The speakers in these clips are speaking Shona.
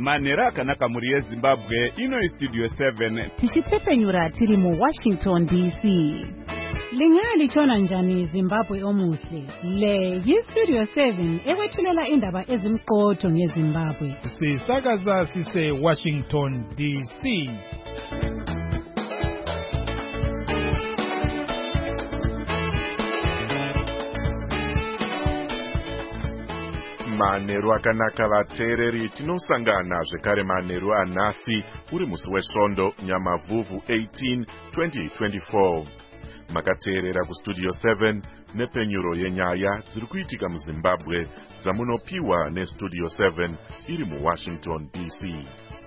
manhero akanaka mhuri yezimbabwe. Ino istudio 7 tichitepfenyura tiri muWashington DC. Lingalichona njani Zimbabwe omuhle? Le yistudio 7 ewethulela indaba ezimqotho ngeZimbabwe. Sisakaza sise Washington DC. Manheru akanaka vateereri, tinosangana zvekare manheru anhasi uri musi wesvondo Nyamavhuvhu 18 2024. Makateerera kustudio 7 nepenyuro yenyaya dziri kuitika muZimbabwe dzamunopiwa nestudio 7 iri muWashington DC.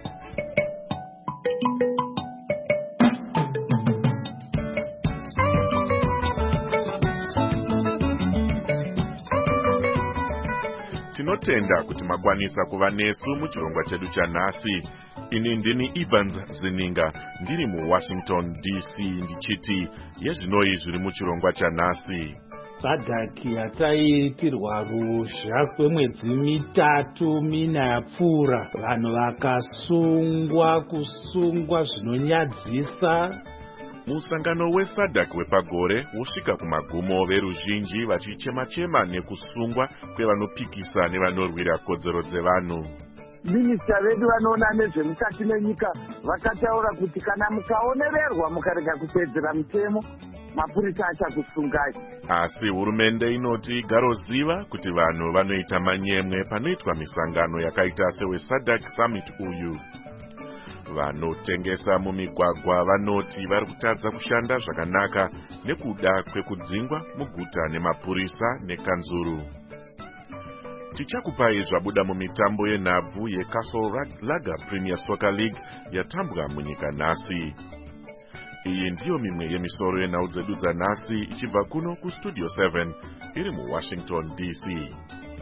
Tinotenda kuti makwanisa kuva nesu muchirongwa chedu chanhasi. Ini ndini Evans Zininga ndiri muWashington DC ndichiti yezvinoi zviri muchirongwa chanhasi. Sadhaki yataitirwa ruzha kwemwedzi 3-4 yapfuura, vanhu vakasungwa kusungwa zvinonyadzisa. Musangano weSADC wepagore wosvika kumagumo, veruzhinji vachichema-chema nekusungwa kwevanopikisa nevanorwira kodzero dzevanhu. Minista vedu vanoona nezvemukati menyika vakataura kuti kana mukaonererwa mukarega kuteedzera mutemo, mapurisa achakusungai. Asi hurumende inoti igaroziva kuti vanhu vanoita manyemwe panoitwa misangano yakaita seweSADC Summit uyu. Vanotengesa mumigwagwa vanoti vari kutadza kushanda zvakanaka nekuda kwekudzingwa muguta nemapurisa nekanzuru. Tichakupai zvabuda mumitambo yenhabvu yeCastle Lager Premier Soccer League yatambwa munyika nhasi. Iyi ndiyo mimwe yemisoro yenhau dzedu dzanhasi ichibva kuno kustudio 7 iri muWashington DC.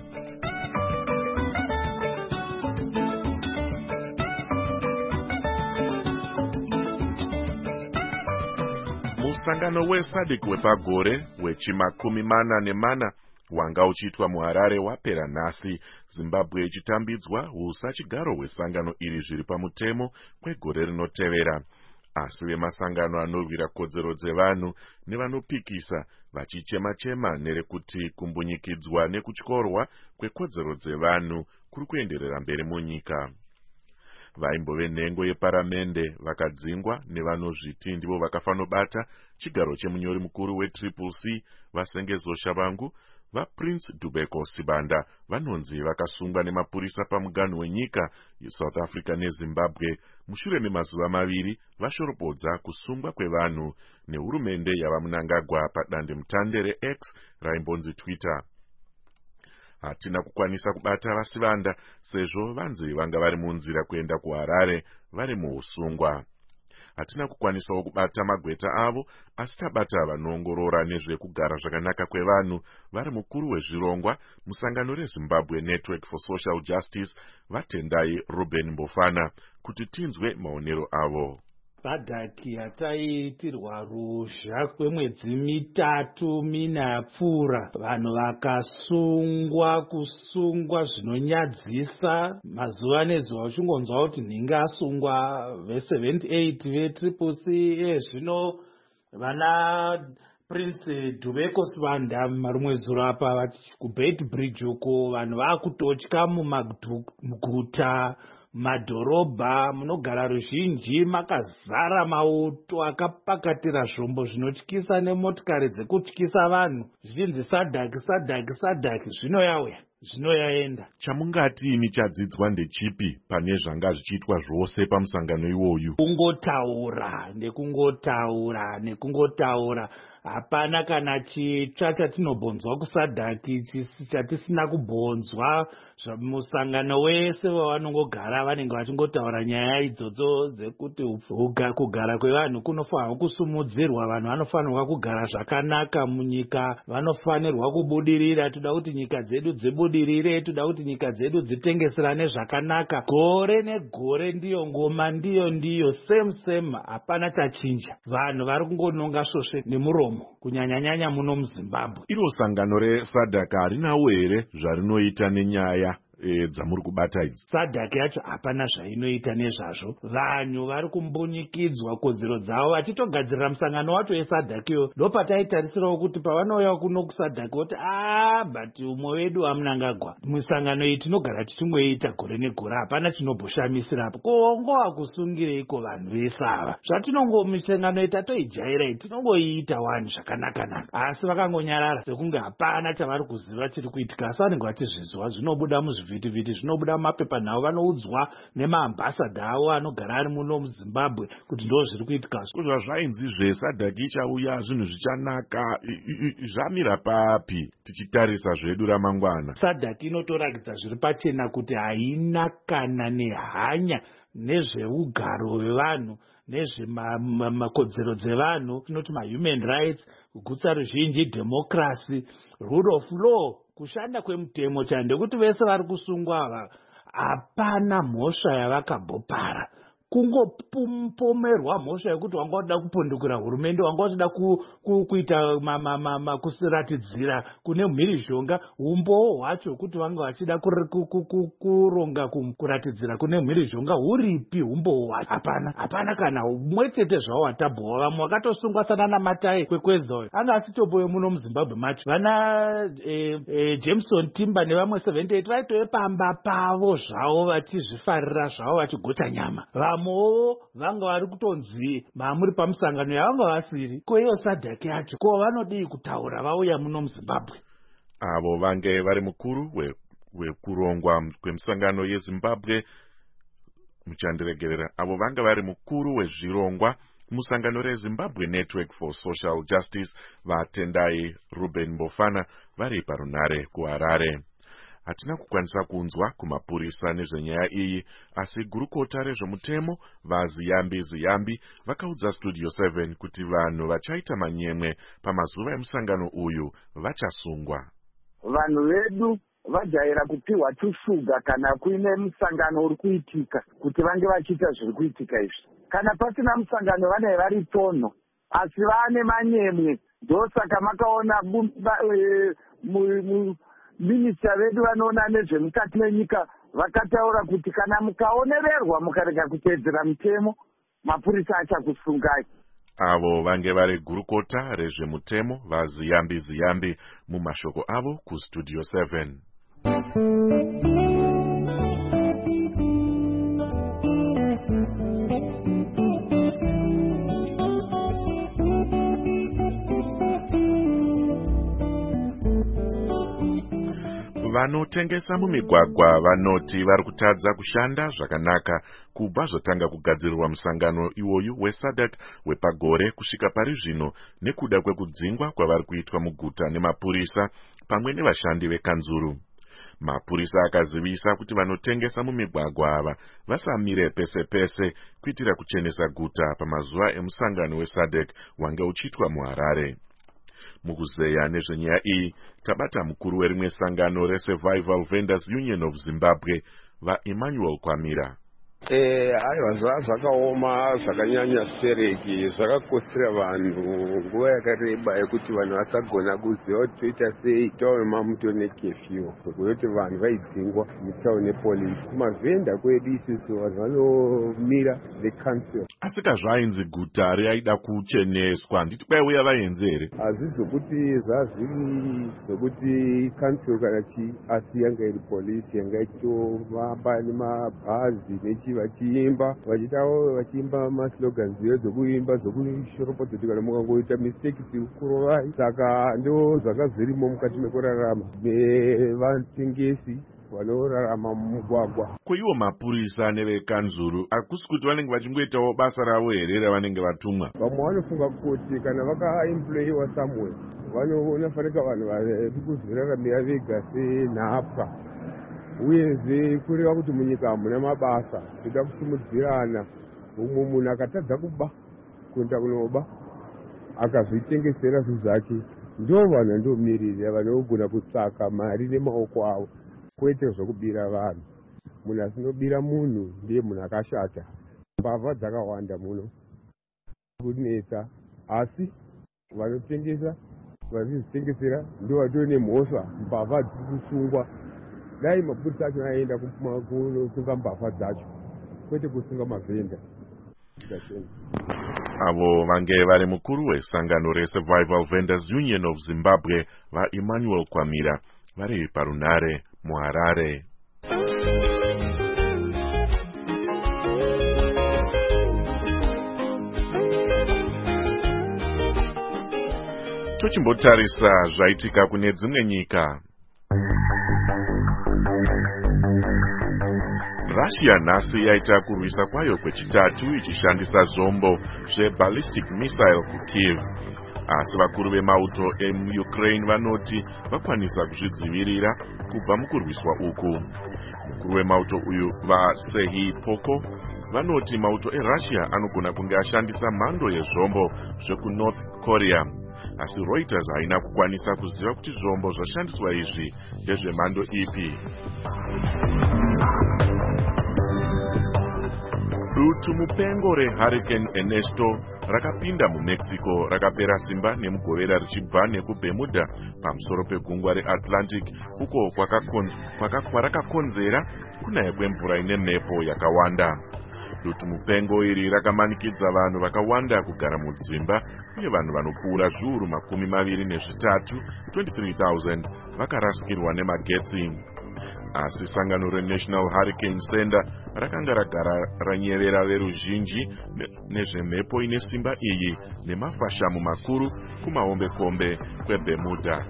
Musangano weSADC wepagore wechi40 wanga uchiitwa muHarare wapera nhasi, Zimbabwe ichitambidzwa usachigaro hwesangano iri zviri pamutemo kwegore rinotevera. Asi vemasangano anorwira kodzero dzevanhu nevanopikisa vachichema-chema nerekuti kumbunyikidzwa nekutyorwa kwekodzero dzevanhu kuri kuenderera mberi munyika. Vaimbove nhengo yeparamende vakadzingwa nevanozviti ndivo vakafanobata chigaro chemunyori mukuru weCCC Vasengezosha vangu vaPrince Dubeko Sibanda vanonzi vakasungwa nemapurisa pamuganhu wenyika yeSouth Africa neZimbabwe mushure memazuva 2 vashoropodza kusungwa kwevanhu nehurumende yavaMnangagwa padandemutande reX raimbonzi Twitter. Hatina kukwanisa kubata vaSibanda sezvo vanzi vanga vari munzira kuenda kuHarare vari muusungwa. Hatina kukwanisawo kubata magweta avo, asi tabata vanoongorora nezvekugara zvakanaka kwevanhu vari mukuru wezvirongwa musangano reZimbabwe Network for Social Justice vaTendai Ruben Mbofana kuti tinzwe maonero avo. Sadhaki yataitirwa ruzha kwemwedzi 3-4 yapfuura, vanhu vakasungwa kusungwa zvinonyadzisa. Mazuva nezuva uchingonzwa kuti nhinge asungwa ve78 veCCC, zvino vana Prince Dubeko Sibanda rumwe zuro apa kuBeit Bridge uko vanhu vakutotya mumaguta madhorobha munogara ruzhinji makazara mauto akapakatira zvombo zvinotyisa nemotikari dzekutyisa vanhu zvichinzi sadhaki zvino yauya zvino yaenda. Chamungati nichadzidzwa ndechipi pane zvanga zvichiitwa zvose pamusangano iwoyu? Kungotaura. Hapana kana chitsva chatinobonzwa kuSADC chatisina kubonzwa. Musangano wese wavanongogara vanenge vachingotaura nyaya idzodzo dzekuti kugara kwevanhu kunofanirwa kusumudzirwa, vanhu vanofanirwa kugara zvakanaka munyika, vanofanirwa kubudirira. Toda kuti nyika dzedu dzibudirire, toda kuti nyika dzedu dzitengeserane zvakanaka. Gore negore ndiyo ngoma, ndiyo same, hapana chachinja. Vanhu vari kungononga svosve nemuromo kunyanya muno muZimbabwe. Iro sangano reSADC harinawo here zvarinoita nenyaya dzamuri kubata idzi? SADC yacho hapana zvainoita nezvazvo. Vanhu vari kumbunyikidzwa kodzero dzavo vachitogadzirira musangano wacho weSADC yo. Ndopataitarisirawo kuti pavanouya kuno kuSADC voti but umwe wedu amunangagwa. Musangano iyi tinogara tichimboita gore negore, hapana chinomboshamisirepo. Ko kusungireiko vanhu vese ava? Zvatinongomisangano iyi tatoijaira tinongoiita wani zvakanaka-naka. Asi vakangonyarara sekunge hapana chavari kuziva chiri kuitika. Asi vanenge vachizviziva, zvinobuda muzvivhitivhiti, zvinobuda mumapepa nhau, vanoudzwa nemaambasada avo anogara ari muno muZimbabwe kuti ndo zviri kuitika. Zvazvainzizve SADC ichauya zvinhu zvichanaka, zvamira papi tichitarisa zvedu ramangwana? SADC inotorakidza zviri pachena kuti haina kana nehanya nezveugaro hwevanhu, nezvemakodzero dzevanhu, tinoti mahuman rights, kugutsa ruzhinji, democracy, rule of law, kushanda kwemutemo chani. Ndekuti vese vari kusungwa ava hapana mhosva yavakambopara. Kungopomerwa mhosva yekuti wanga wada kupundukira hurumende, wanga wachida kuita kusiratidzira kune mhirizhonga. Umbowo hwacho kuti vanga vachida kuronga kuratidzira kune mhirizhonga huripi umbowo hwacho? Hapana kana umwe chete zvavo watabhowa. Vamwe vakatosungwa sana namatai kwekwezayo anga asitobowe muno muZimbabwe macho. Vana Jameson Timber nevamwe 78 vaitove pamba pavo zvavo vachizvifarira zvavo vachigota nyama. Vamwewo vanga vari kutonzi mamuri pamusangano yavanga vasiri. Ko iyo SADC yacho ko vanodii kutaura vauya muno muZimbabwe? Avo vange vari mukuru wekurongwa kwemisangano yeZimbabwe, muchandiregerera, avo vanga vari mukuru wezvirongwa musangano reZimbabwe Network for Social Justice, vaTendai Ruben Mbofana, vari parunare kuHarare. Hatina kukwanisa kunzwa kumapurisa nezvenyaya iyi, asi gurukota rezvemutemo vaZiyambi vakaudza Studio 7 kuti vanhu vachaita manyemwe pamazuva emusangano uyu vachasungwa. Vanhu vedu vajaira kupiwa tushuga kana kuine musangano uri kuitika kuti vange vachiita zviri kuitika izvi. Kana pasina musangano vane vari tono, asi vane manyemwe. Ndosaka makaona minista vedu vanoona nezvemukati menyika vakataura kuti kana mukaonererwa mukarega kuteedzera mutemo, mapurisa achakusungai. Avo vange vari gurukota rezvemutemo vaZiyambi mumashoko avo kuStudio 7. Vanotengesa mumigwagwa vanoti vari kutadza kushanda zvakanaka kubva zvotanga kugadzirirwa musangano iwoyu weSADC wepagore kusvika pari zvino, nekuda kwekudzingwa kwavari kuitwa muguta nemapurisa pamwe nevashandi vekanzuru. Mapurisa akazivisa kuti vanotengesa mumigwagwa ava vasamire pese kuitira kuchenesa guta pamazuva emusangano weSADC wange uchiitwa muHarare. Mukuzeya nezvenyaya iyi tabata mukuru werimwe sangano reSurvival Vendors Union of Zimbabwe, vaEmmanuel Kwamira. Aiwa zvakaoma zvakanyanya sereki, zvakakosera vanhu nguva yakareba yekuti vanhu vasagona kuziva kuti toita sei tauma muto nekefyu kuti vanhu vaidzingwa mutauni nepolisi. Kumavhenda kwedu isusu vanhu vanomira the council. Asika zvainzi guta riaida kucheneswa, nditi kwaiuya vaenzi here? Hazvisi zvokuti zvazviri zvokuti council kana chi, asi yanga iri polisi yanga ichitovamba nemabhazi nechi vachiimba vachiimba maslogans dzekuimba dzokushoropodzo kuti kana mukangoita mistake tikurovai. Saka ndo zvanga zvirimo mukati mekurarama nevatengesi vanorarama mumugwagwa. Kuiwo mapurisa nevekanzuru hakusi kuti vanenge vachingoitawo basa ravo here ravanenge vatumwa? Vamwe vanofunga kuti kana vakaemployiwa somewhere vanofanira vanhu vari kuzviraramira vega senhapwa, uyezve kureva kuti munyika hamuna mabasa, toda kusimudzirana. Umwe munhu akatadza kuba kuenda kunoba akazvitengesera zvinhu zvake, ndo vanhu vandomirira vanogona kutsvaka mari nemaoko avo, kwete zvokubira vanhu. Munhu asinobira munhu ndiye munhu akashata. Mbavha dzakawanda muno kunetsa, asi vanotengesa vachizvitengesera ndo vatori nemhosva. Mbavha dziri kusungwa dai mapurisa acho aenda kusunga mbavha dzacho kwete kusunga mavhenda. Avo vange vari mukuru wesangano reSurvival Vendors Union of Zimbabwe vaEmmanuel Kwamira vari parunare muHarare. Tochimbotarisa zvaitika kune dzimwe nyika. Russia nhasi yaita kurwisa kwayo kwechitatu ichishandisa zvombo zveballistic missile kuKiev. Asi vakuru vemauto emuUkraine vanoti vakwanisa kuzvidzivirira kubva mukurwiswa uku. Mukuru wemauto uyu vaSehi Poko vanoti mauto eRussia anogona kunge ashandisa mhando yezvombo zvekuNorth Korea. Asi Reuters haina kukwanisa kuziva kuti zvombo zvashandiswa izvi ndezvemhando ipi. Dutu mupengo reHurricane Ernesto rakapinda muMexico rakapera simba nemugovera richibva nekuBermuda pamusoro pegungwa reAtlantic uko kwarakakonzera kunaya kwemvura ine mhepo yakawanda. Dutu mupengo iri rakamanikidza vanhu vakawanda kugara mudzimba uye vanhu vanopfuura zviuru 23 23,000 vakarasikirwa nemagetsi. Asi sangano reNational Hurricane Center rakanga ragara ranyevera veruzhinji nezvemhepo ine simba iyi nemafashamu makuru kumahombekombe kweBermuda.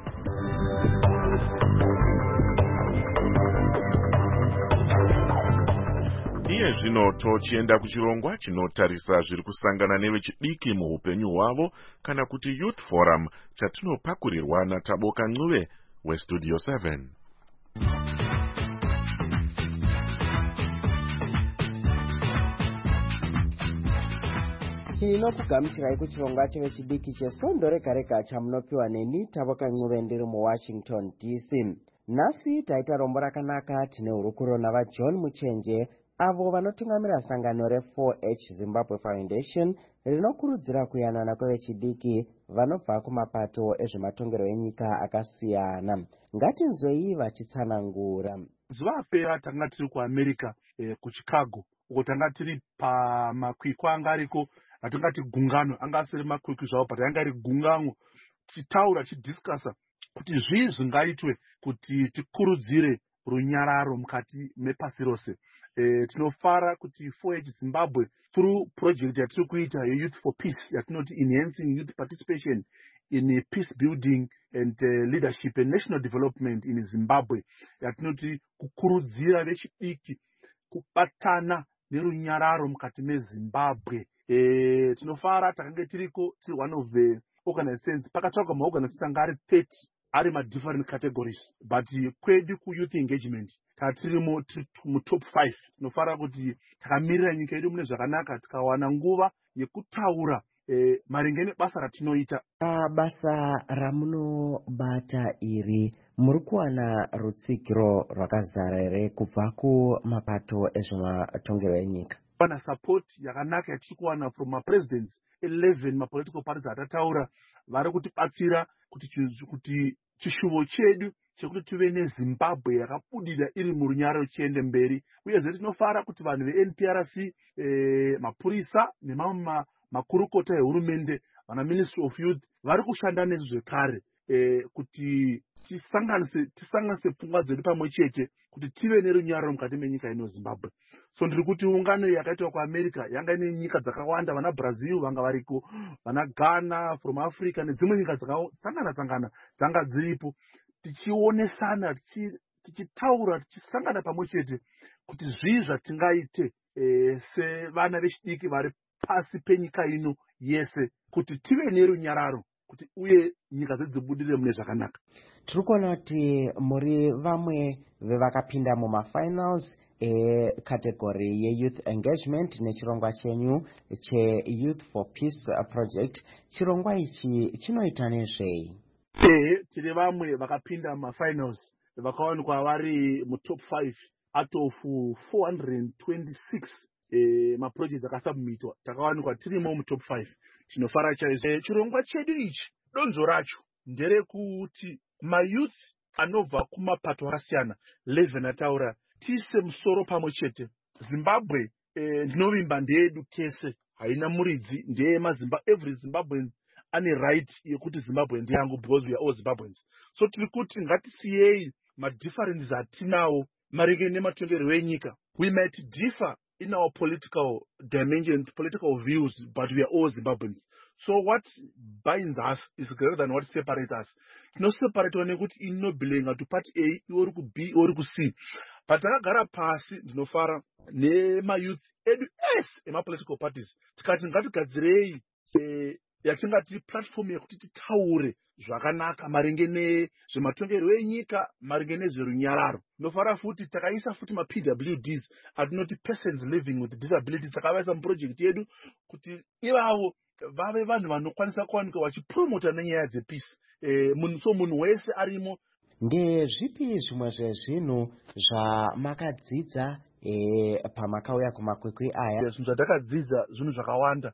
Iye zvino tochienda kuchirongwa chinotarisa zviri kusangana nevechidiki muupenyu hwavo kana kuti Youth Forum chatinopakurirwa naTaboka Ncube weStudio 7. Tinokugamuchirai kuchirongwa chevechidiki chesondo rega rega chamunopiwa neni Taboka Ncube ndiri muWashington DC. Nhasi taita rombo rakanaka tine hurukuro navaJohn Muchenje avo vanotungamira sangano re4H Zimbabwe Foundation rinokurudzira kuyanana kwevechidiki vanobva kumapato ezvematongero enyika akasiyana. Ngatinzwei vachitsanangura. Zuva apera tanga tiri kuAmerica kuChicago uko tanga tiri pamakwikwa anga ariko atingati gungano anga asiri makwikwi zvavo but anga ari gungano tichitaura tichidiscussa kuti zvii zvingaitwe kuti tikurudzire runyararo mukati mepasi rose. Tinofara kuti 4H Zimbabwe through project yatiri kuita yeYouth for Peace yatinoti Enhancing Youth Participation in Peace Building and Leadership and National Development in Zimbabwe yatinoti kukurudzira vechidiki kubatana nerunyararo mukati meZimbabwe. Tinofara takange tiriko tiri one of the organizations pakatsvagwa maorganizations anga ari 30 ari different categories but kwedu kuYouth Engagement tatiri mutop 5. Tinofara kuti takamirira nyika yedu mune zvakanaka tikawana nguva yekutaura maringe nebasa ratinoita. Basa ramunobata iri muri kuwana rutsigiro rwakazara here kubva kumapato ezvematongero enyika? Pana support yakanaka yatiri kuwana from mapresidents 11 mapolitical parties atataura vari kutibatsira kuti chishuvo chedu chekuti tuve neZimbabwe yakabudira iri murunyararo chiende mberi. Uyezve tinofara kuti vanhu veNPRC, mapurisa nemamwe makurukota ehurumende, vana Ministry of Youth vari kushanda nesu zvekare kuti tisanganise pfungwa dzedu pamwe chete kuti tive nerunyararo mukati menyika ino Zimbabwe. So ndiri kuti ungano yakaitwa kuAmerica yanga ine nyika dzakawanda, vana Brazil vanga variko, vana Ghana from Africa nedzimwe nyika dzakasangana dzanga dziripo, tichionesana tichitaura tichisangana pamwe chete kuti zvii zvatingaite sevana vechidiki vari pasi penyika ino yese kuti tive nerunyararo kuti uye nyika dzibudire mune zvakanaka. Tiri kuona kuti muri vamwe vevakapinda mumafinals category yeYouth Engagement nechirongwa chenyu cheYouth for Peace project. Chirongwa ichi chinoita nezvei? Tiri vamwe vakapinda mumafinals vakawanikwa vari mutop 5 out of 426 maprojects akasubmitwa, takawanikwa tirimo mutop 5. Tinofara chaizvo. Chirongwa chedu ichi donzo racho nderekuti mayouth anobva kumapato akasiyana 11 ataura tise musoro pamwe chete. Zimbabwe ndinovimba ndeyedu tese, haina muridzi, every Zimbabwean ane right yekuti Zimbabwe ndiyangu because we are all Zimbabweans. So tiri kuti ngatisiyei madifferences atinawo maringe nematongerero enyika. We might differ in our political dimension, political views, but we are all Zimbabweans. So what binds us is greater than what separates us. No separate nekuti inobilenga to party A or to B or to C. But takagara pasi ndinofara nemayouth edu emapolitical parties tikati ngatigadzirei yatingati platform yekuti titaure zvakanaka maringe nezvematongerero enyika, maringe nezverunyararo. Ndinofara futi takaisa futi ma-PWDs atinoti persons living with disabilities, takavaisa muproject yedu kuti ivavo vave vanhu vanokwanisa kuwanika vachipromota nenyaya dzepeace. So munhu wese arimo. Ndezvipi zvimwe zvezvinhu zvamakadzidza pamakauya kumakwikwi aya? Zvinhu zvatakadzidza zvinhu zvakawanda.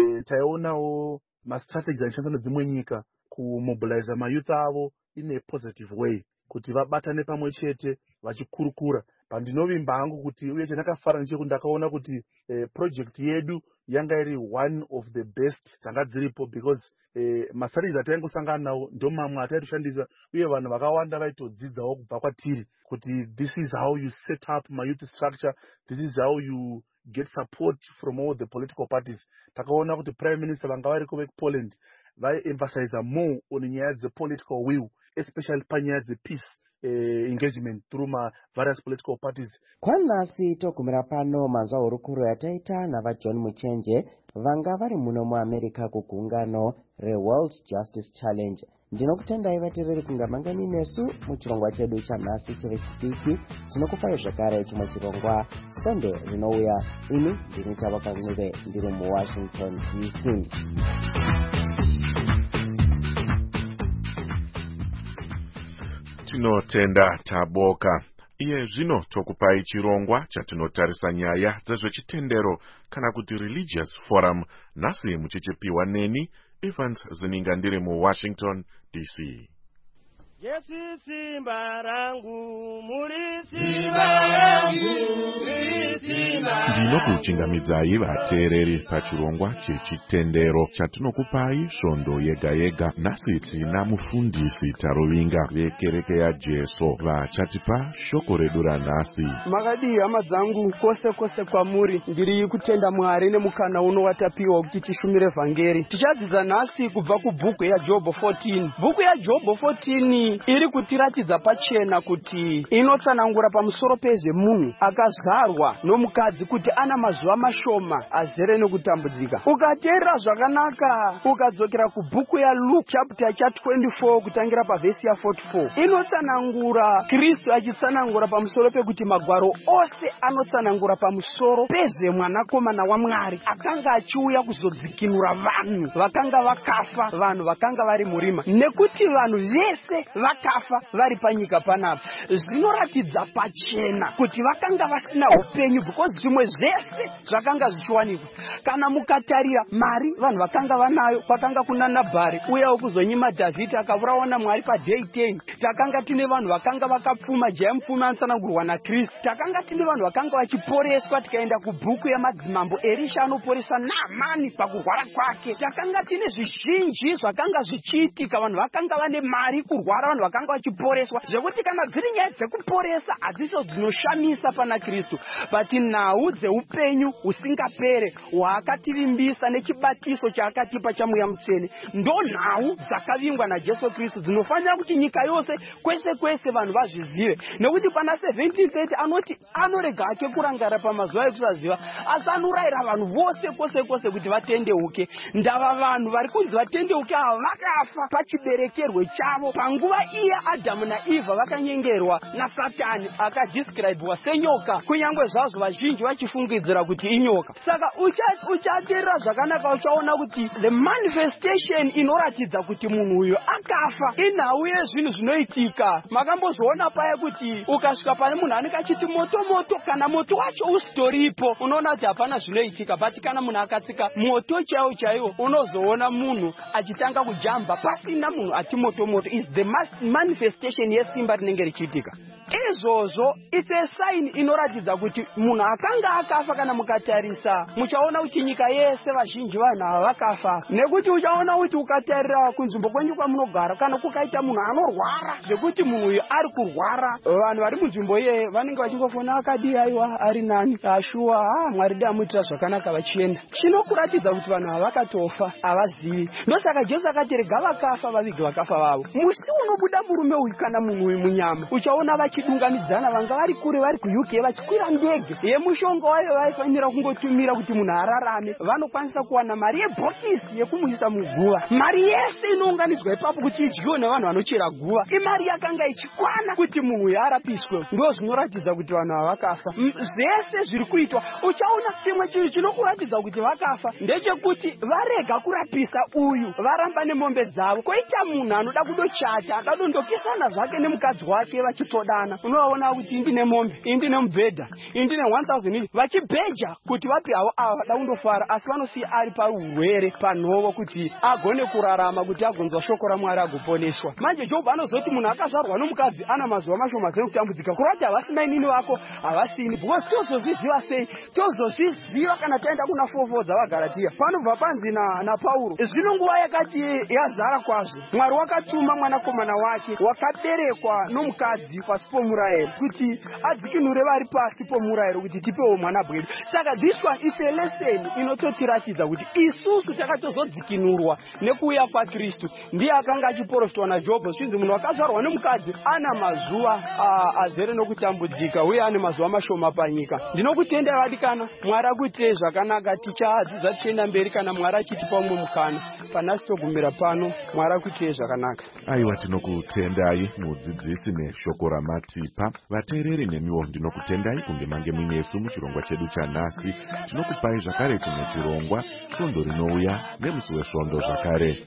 Taionawo mastrategies anoshandiswa nedzimwe nyika kumobilize mayouth avo in a positive way, kuti vabatane pamwe chete vachikurukura. Pandinovimba hangu kuti uye chandakafara ndechekuti ndakaona kuti project yedu yanga iri one of the best dzanga dziripo, because mastrategies ataingosangana nawo ndo mamwe ataitoshandisa, uye vanhu vakawanda vaitodzidzawo kubva kwatiri kuti this is how you set up my youth structure, this is how you get support from all the political parties. Takaona kuti prime minister vanga variko vePoland vai-emphasize more on nyaya dzepolitical will, especially panyaya dzepeace engagement through various political parties. Kwanhasi togumira pano manzwa hurukuro yataita navaJohn Muchenje vanga vari muno muAmerica kugungano reWorld Justice Challenge. Ndinokutendai vateereri kunga mangani nesu muchirongwa chedu chanhasi chevechidiki. Tinokupai zvakare chimwe chirongwa Sunday rinouya. Ini ndini Tavakan'uve ndiri muWashington DC. Tinotenda taboka. Iye zvino tokupai chirongwa chatinotarisa nyaya dzezvechitendero kana kuti religious forum. Nhasi muchichipiwa neni Evans Zininga ndiri muWashington DC. Yesu simba rangu, muri simba rangu, muri simba. Ndinokuchingamidzai vateereri pachirongwa chechitendero chatinokupai svondo yega yega. Nhasi tina mufundisi Tarovinga vekereke yaJesu vachatipa shoko redu ranhasi. Makadii hama dzangu, kose kose kwamuri, ndiri kutenda Mwari nemukana uno watapiwa kuti tishumire vhangeri. Tichadzidza nhasi kubva kubhuku yaJobho 14. Bhuku yaJobho 14 iri kutiratidza pachena kuti inotsanangura pamusoro pezvemunhu akazvarwa nomukadzi kuti ana mazuva mashoma azere nekutambudzika. Ukateerera zvakanaka ukadzokera kubhuku yaLuke chapter cha 24 kutangira pavhesi ya 44, inotsanangura Kristu achitsanangura pamusoro pekuti magwaro ose anotsanangura pamusoro pezvemwanakomana waMwari akanga achiuya kuzodzikinura vanhu vakanga vakafa, vanhu vakanga vari murima, nekuti vanhu vese vakafa vari panyika panapa. Zvinoratidza pachena kuti vakanga vasina upenyu, because zvimwe zvese zvakanga zvichiwanikwa. Kana mukatarira mari vanhu vakanga vanayo, kwakanga kuna Nabhari uyawo kuzonyima Dhavhidhi akaurawa naMwari paday 10. Takanga tine vanhu vakanga vakapfuma, jaya mupfumi anotsanangurwa naKristu. Takanga tine vanhu vakanga vachiporeswa, tikaenda kubhuku yamadzimambo Elisha anoporesa Naamani pakurwara kwake. Takanga tine zvizhinji zvakanga zvichiitika, vanhu vakanga vane mari kurwara, vanhu vakanga vachiporeswa, zvekuti kana dziri nyaya dzekuporesa hadziso dzinoshamisa pana Kristu, but nhau dzeupenyu husingapere hwaakatirimbisa nechibatiso chaakatipa chamweya mutsvene ndo nhau dzakavingwa naJesu Kristu dzinofanira kuti nyika yose kwese kwese vanhu vazvizive. Nekuti pana 1730 anoti anorega hake kurangara pamazuva ekusaziva, asi anorayira vanhu vose kwose kwose kuti vatendeuke. Ndava vanhu vari kunzi vatendeuke ava vakafa pachiberekerwe chavo panguva iya Adamu naEva vakanyengerwa naSatani akadescribewa senyoka, kunyange zvazvo vazhinji vachifungidzira kuti inyoka. Saka uchateerera zvakanaka uchaona kuti the manifestation inoratidza kuti munhu uyo akafa inhau yezvinhu zvinoitika. Makambozviona paya kuti ukasvika pane munhu anenge achiti moto moto, kana moto wacho usitoripo unoona kuti hapana zvinoitika, but kana munhu akatsika moto chaiwo chaiwo unozoona munhu achitanga kujamba pasina munhu ati moto moto. Is the manifestation yesimba rinenge richiitika. Izvozvo it's a sign inoratidza kuti munhu akanga akafa. Kana mukatarisa muchaona kuti nyika yese vazhinji vanhu ava vakafa, nekuti uchaona kuti ukatarira kunzvimbo kwenyu kwamunogara kana kukaita munhu anorwara zvekuti munhu uyu ari kurwara, vanhu vari munzvimbo iye vanenge vachingofona akadii, aiwa ari nani, ashuwa, Mwari dai amuitira zvakanaka vachienda. Chinokuratidza kuti vanhu ava vakatofa, havazivi. Ndosaka Jesu akati rega vakafa vavige vakafa vavo. Musi unobuda murume uyu kana munhu uyu munyama uchaona vachidunganidzana, vanga vari kure vari kuUK vachikwira ndege yemushonga wayo vaifanira kungotumira kuti munhu ararame, vanokwanisa kuwana mari yebhokisi yekumuisa muguva. Mari yese inounganidzwa ipapo kuti idyiwe nevanhu vanochera guva, imari yakanga ichikwana kuti munhu uyu arapiswe. Ndo zvinoratidza kuti vanhu ava vakafa. Zvese zviri kuitwa, uchaona chimwe chinhu chinokuratidza kuti vakafa ndechekuti varega kurapisa uyu, varamba nemombe dzavo. Koita munhu anoda kudochata akadondokesana zvake nemukadzi wake vachitodana, unovaona kuti indine mombe, indine mubhedha, indine 1000 vachibheja kuti vapi havo ava vada kundofara, asi vanosiya ari paurwere panhovo kuti agone kurarama, kuti agonzwa shoko raMwari agoponeswa. Manje Jobho anozoti munhu akazvarwa nomukadzi ana mazuva mashoma zve kutambudzika, kurati havasina inini vako havasini, because tozozviziva sei? Tozozviziva kana taenda kuna 4:4 dzavaGaratia panobva panzi naPauro, zvino nguva yakati yazara kwazvo, Mwari wakatuma mwanakomana wake wakaberekwa nomukadzi pasi pomurayiro kuti adzikinure vari pasi pomurayiro kuti tipewo mwana bwedu. Saka this one is a lesson inototiratidza kuti isusu takatozodzikinurwa nekuuya kwaKristu. Ndiye akanga achiprofitwa naJobho, zvinzi munhu akazvarwa nomukadzi ana mazuva azere nokutambudzika uye ane mazuva mashoma panyika. Ndinokutenda vadikana, Mwari akuitei zvakanaka, tichadzidza tichienda mberi kana Mwari achitipa umwe mukana. Panasi togumira pano, Mwari akuitei zvakanaka. Aiwa, tinokutendai mudzidzisi neshoko ramatipa. Vateereri nemiwo ndinokutendai kunge mange muinesu muchirongwa chedu chanhasi. Tinokupai zvakare chimwe chirongwa, svondo rinouya nemusi wesvondo zvakare.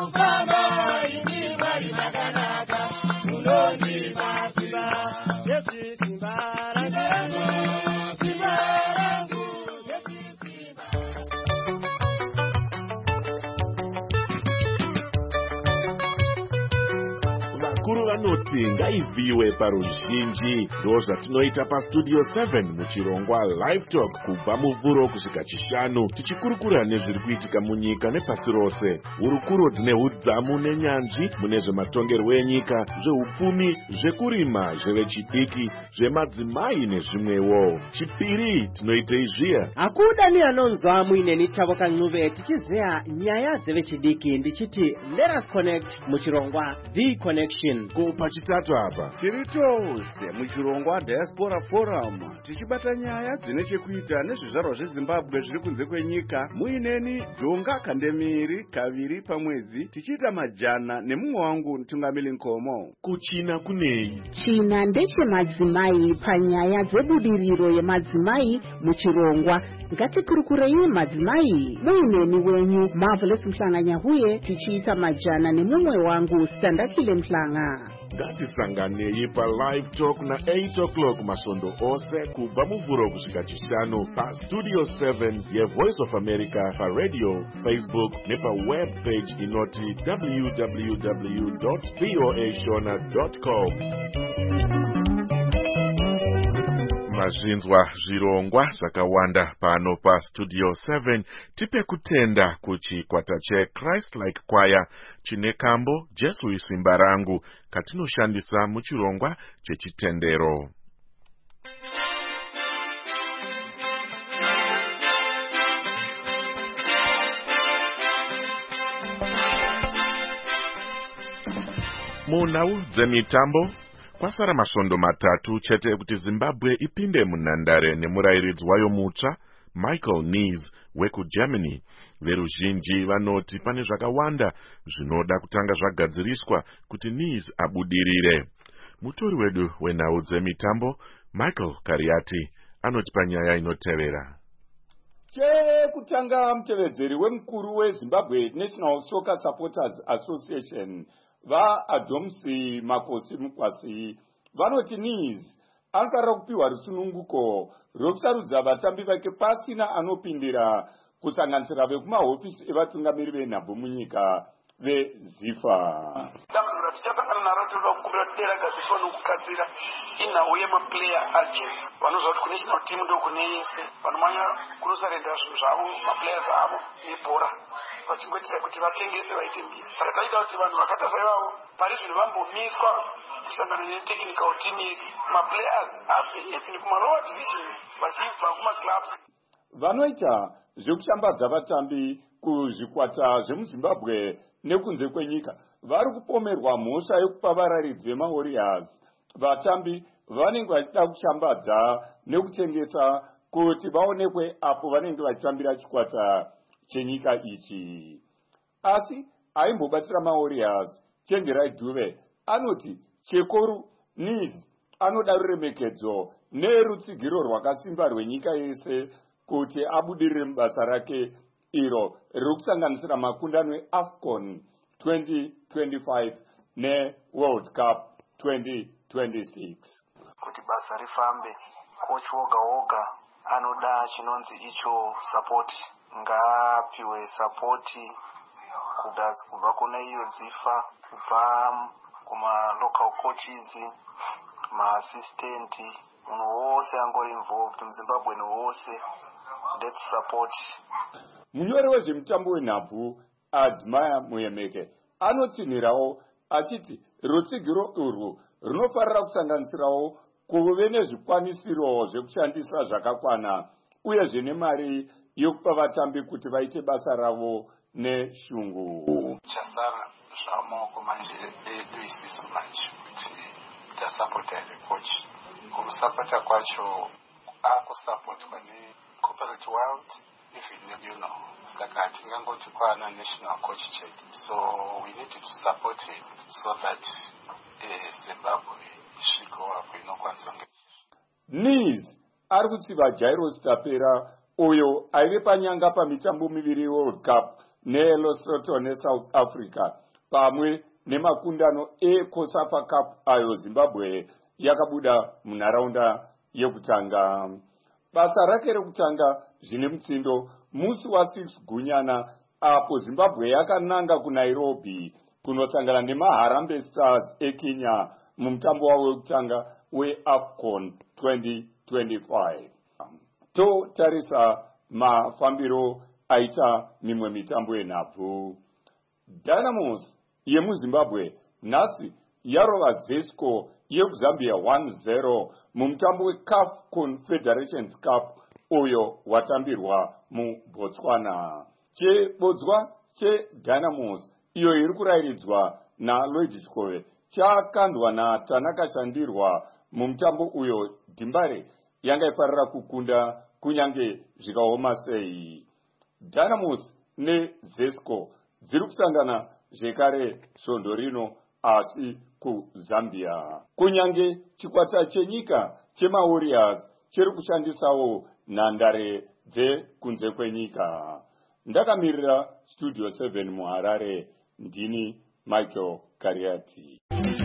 Vakuru vanoti ngaivhiwe paruzhinji. Ndo zvatinoita pastudio 7 muchirongwa Live Talk kubva muvhuro kusvika chishanu, tichikurukura nezviri kuitika munyika nepasi rose. Hurukuro dzine hudzamu nenyanzvi mune zvematongerwo enyika, zveupfumi, zvekurima, zvevechidiki, zvemadzimai nezvimwewo. Chipiri tinoitei zviya. Hakuda ni anonzwa muineni Tavoka Ncube tichizeya nyaya dzevechidiki, ndichiti let us connect muchirongwa The Connection. Pachitatu apa tiritose muchirongwa Diaspora Forum tichibata nyaya dzine chekuita nezvizvarwa zveZimbabwe zviri kunze kwenyika. Muineni Jonga Kandemiri kaviri pamwedzi tichiita majana nemumwe wangu Mtungamili Nkomo. Kuchina kunei? China ndechemadzimai, panyaya dzebudiriro yemadzimai muchirongwa. Ngatikurukurei madzimai, muineni wenyu Marvelous Mhlanganyahuye tichiita majana nemumwe wangu Standakile Mhlanga. Ngatisanganei paLive Talk na 8 o'clock masvondo ose kubva muvhuro kusvika chishanu pastudio 7 yeVoice of America, paradio, Facebook nepaweb page inoti www.voashona.com. Mazvinzwa zvirongwa zvakawanda pano pastudio 7. Tipe kutenda kuchikwata cheChrist Like Choir chine kambo Jesu isimba rangu katinoshandisa muchirongwa chechitendero. Munhau dzemitambo, kwasara masvondo matatu chete kuti Zimbabwe ipinde munhandare nemurayiridzi wayo mutsva Michael Nies wekuGermany. Veruzhinji vanoti pane zvakawanda zvinoda kutanga zvagadziriswa kuti Nies abudirire. Mutori wedu wenhau dzemitambo Michael Kariati anoti panyaya inotevera. Kutanga mutevedzeri wemukuru weZimbabwe National Soccer Supporters Association vaAdomsi Makosi Mukwasi vanoti Nies anofanira kupiwa rusununguko rwokusarudza vatambi vake pasina anopindira, kusanganisira vekumahofisi evatungamiri venhabvu munyika veZIFA. Dambudziko tichasangana naro tinoda kukumbira kuti dera gadziswa nokukasira inhau yemaplayer agents vanoziva kuti kunational team ndo kune yese vanomanya kunosarenda zvinhu zvavo maplayers avo nebhora vachingoitira kuti vatengese vaite mbiri saka taida kuti vanhu vakatasa ivavo pari zvinhu vambomiswa kusangana netechnical team maplayers abve even kumalower division vachibva kumaclubs vanoita zvekushambadza vatambi kuzvikwata zvemuzimbabwe nekunze kwenyika vari kupomerwa mhosva yekupa vararidzi vemawarriors vatambi vanenge vachida kushambadza nekutengesa kuti vaonekwe apo vanenge vachitambira chikwata chenyika ichi. Asi aimbobatsira mawarriors Chenjerai Dube anoti Chekoru Nizi anoda ruremekedzo nerutsigiro rwakasimba rwenyika yese kuti abudirire mubasa rake iro rikusanganisira makundano eAFCON 2025 neWorld Cup 2026. Kuti basa rifambe, coach woga woga anoda chinonzi icho support, ngaapiwe support kubva kuna iyo zifa, kubva kuma local coaches, ma-assistant, munhu wose angori involved, muZimbabwe wose, let's support. Munyori wezvemutambo wenhabvu Admire Muyemeke anotsinhirawo achiti rutsigiro urwu runofarira kusanganisirawo kuve nezvikwanisiro zvekushandisa zvakakwana uyezve nemari yokupa vatambi kuti vaite basa ravo neshungu. Chasara zvamaoko manje edu isisu manje kuti tasapota coach kumusapota kwacho akusapotwa necorporate world if you know saka hatingangoti kwana national coach chedu, so we need to support him so that Zimbabwe isviko apo inokwanisa kunge. Niz ari kutsiva Jairus Tapera uyo aive panyanga pamitambo miviri World Cup neLesotho neSouth Africa pamwe nemakundano eCOSAFA Cup ayo Zimbabwe yakabuda munharaunda yekutanga. Basa rake rekutanga zvine mutsindo musi wa6 Gunyana apo Zimbabwe yakananga kuNairobi kunosangana neMaharambee Stars eKenya mumutambo wavo wekutanga weAFCON 2025. Totarisa mafambiro aita mimwe mitambo yenhabvu. Dynamos yemuZimbabwe nhasi yarova Zesco yekuZambia 1-0 mumutambo weCAF Confederations Cup uyo watambirwa muBotswana. Chebodzwa cheDynamos iyo iri kurayiridzwa naLloyd Chikove chakandwa naTanaka Shandirwa mumutambo uyo Dimbare yanga ifarira kukunda kunyange zvikaoma sei. Dynamos neZesco dziri kusangana zvekare svondo rino asi kuZambia. Kunyange chikwata chenyika chemawarriors chiri kushandisawo nhandare dzekunze kwenyika. Ndakamirira Studio 7 muHarare, ndini Michael Kariati.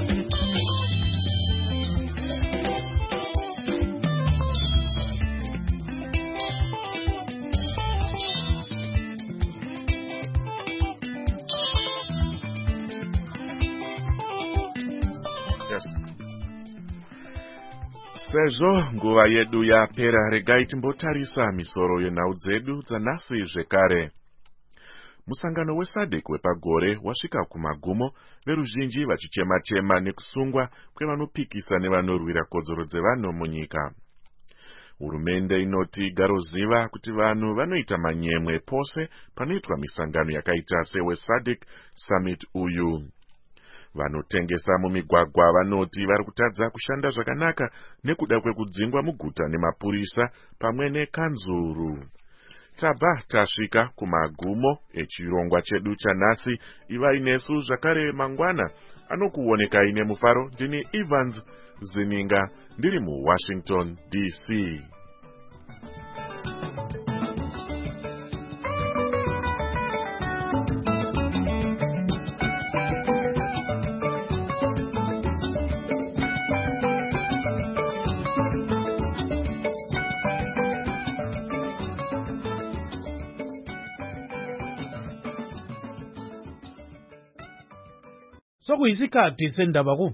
Sezvo nguva yedu yapera, regai timbotarisa misoro yenhau dzedu dzanhasi zvekare. Musangano weSADC wepagore wasvika kumagumo, veruzhinji vachichema-chema nekusungwa kwevanopikisa nevanorwira kodzero dzevanhu munyika. Hurumende inoti igaroziva kuti vanhu vanoita manyemwe pose panoitwa misangano yakaita seweSADC Summit uyu. Vanotengesa mumigwagwa vanoti vari kutadza kushanda zvakanaka nekuda kwekudzingwa muguta nemapurisa pamwe nekanzuru. Tabva tasvika kumagumo echirongwa chedu chanhasi. Ivai nesu zvakare mangwana. Anokuonekai nemufaro ndini Evans Zininga ndiri muWashington DC. sokuyisikhathi sendaba